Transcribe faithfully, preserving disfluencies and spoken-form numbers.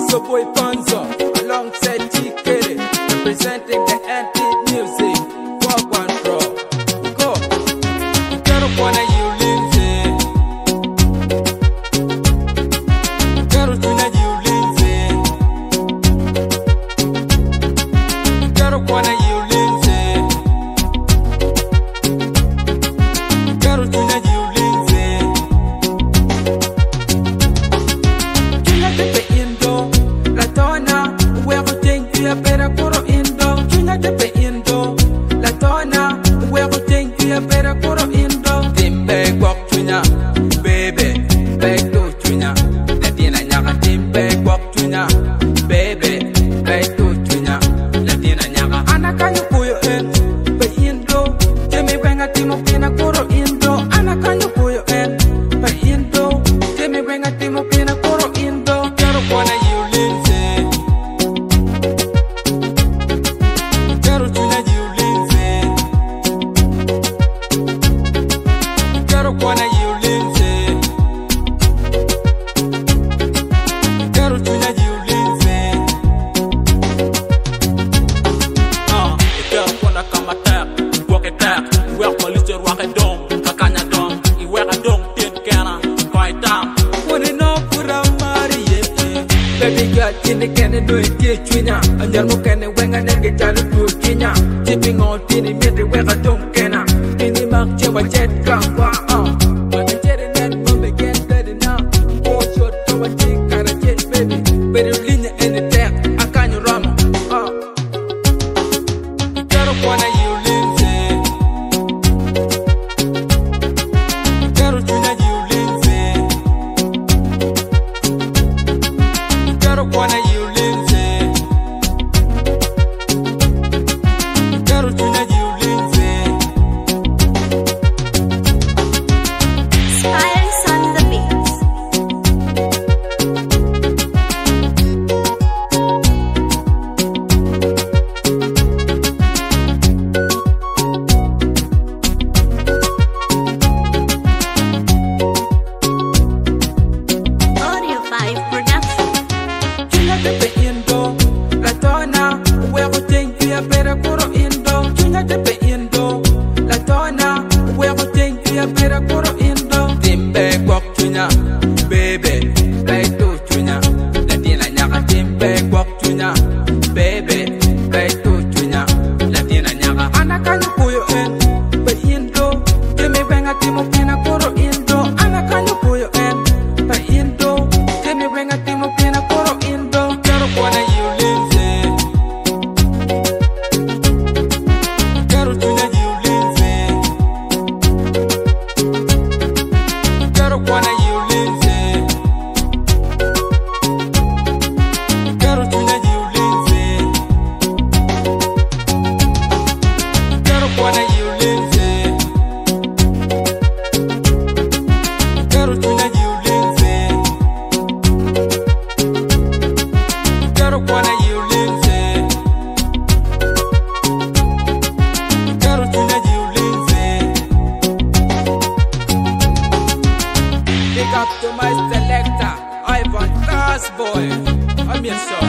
It's your boy Panzo, alongside G K, representing the anti-music. Walk one pro, go. Quiero poner you Lindsay. Quiero poner you Lindsay. Quiero poner you Lindsay. Quiero poner you Lindsay. Chuna te pe indo, la tona, huevo tenki a pera puro indo. Chuna te pe indo, la tona, huevo tenki a pera puro indo. Timbe guak chunya, baby, back to chunya. La tina nyaka timbe guak chunya, baby, back to chunya. La tina nyaka anakanyo kuyo en, pe indo. Jemi wenga timo pina puro indo. Anakanyo kuyo en, pe indo. Jemi wenga timo pina puro indo. Quiero poner you Lindsay. Quiero poner you Lindsay. Quiero poner you Lindsay. Quiero poner you Lindsay. Ah, ikaw ko na kamatak, buwak itak, buwak malisir wak edong, kakanya dong, iwak edong, tin kena, koi tam. Wanna know pura mari ye. Baby girl, tini kene do iti chunya. Anjar mo kene wenga nenge jalu tu kinya. Tipping on tini mete wenga dong kena. Tini mak chewa jet kangwa. Ah, wata jere net bombe get ready now. Four shot to a chick kara jet baby. Pero linya in the tech, akanyo rama. Ah, quiero poner you Lindsay. Quiero poner you Lindsay. Quiero poner you Lindsay. Quiero poner you Lindsay. Spirals on the beats. Audio five Production. Chuna te pe indo, la tona, huevo tenki a pera puro indo. Chuna te pe indo, la tona, huevo tenki a pera puro indo. Timbe guak chunya, baby, back to chunya. La tina nyaka timbe guak chunya, baby, back to chunya. La tina nyaka anakanyo kuyo en, pe indo. Jemi wenga timo pina puro indo. Anakanyo kuyo en, pe indo. Jemi wenga timo pina puro indo. Quiero poner you Lindsay. Quiero poner you Lindsay. Quiero poner you Lindsay. Quiero poner you Lindsay. Quiero poner you Lindsay. Quiero poner you Lindsay. Quiero poner you Lindsay. Quiero poner you Lindsay. Big up to my selector, Ivan Boy. I'm your son.